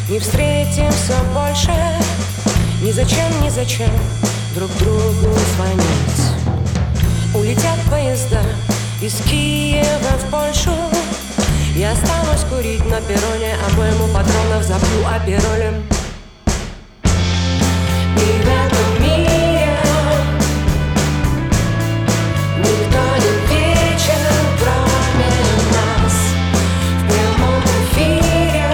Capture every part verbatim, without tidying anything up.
Не встретимся больше, ни зачем, ни зачем друг другу звонить. Улетят поезда из Киева в Польшу. Я останусь курить на перроне, обойму патронов забью аперолем. И в этом мире никто не вечен, кроме нас. В прямом эфире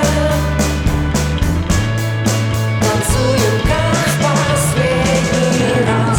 танцуем, как в последний раз.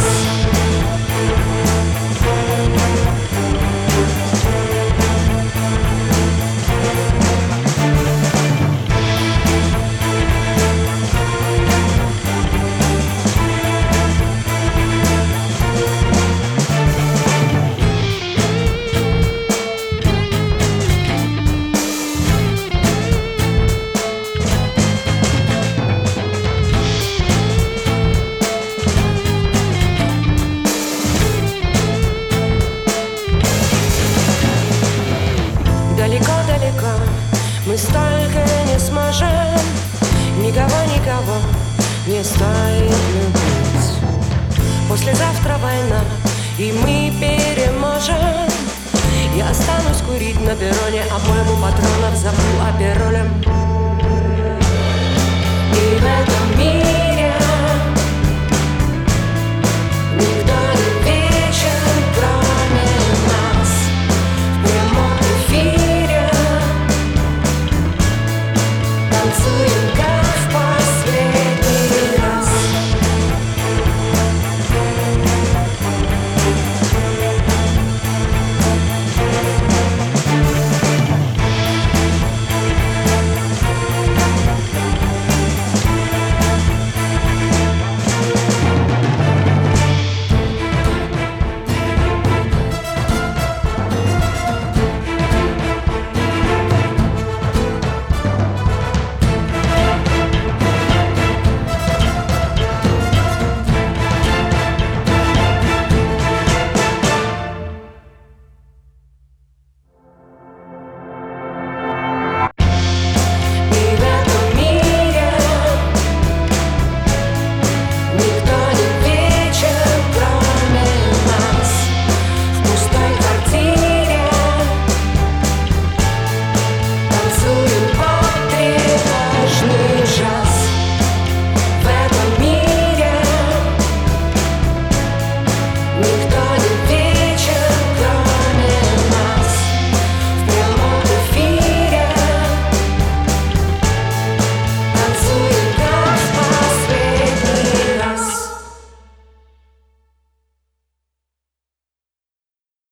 Далеко-далеко мы столько не сможем, никого-никого не стоит любить. Послезавтра война, и мы переможем. Я останусь курить на перроне, обойму патронов забью аперолем.